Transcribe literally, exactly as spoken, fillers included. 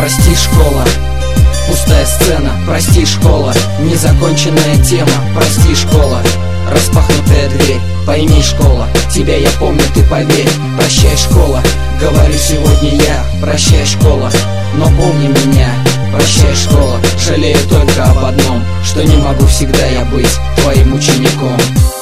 прости, школа. Пустая сцена, прости, школа. Незаконченная тема, прости, школа. Распахнутая дверь, пойми, школа. Тебя я помню, ты поверь. Прощай, школа, говорю сегодня я. Прощай, школа, но помни меня. Прощай, школа, жалею только об одном, что не могу всегда я быть твоим учеником.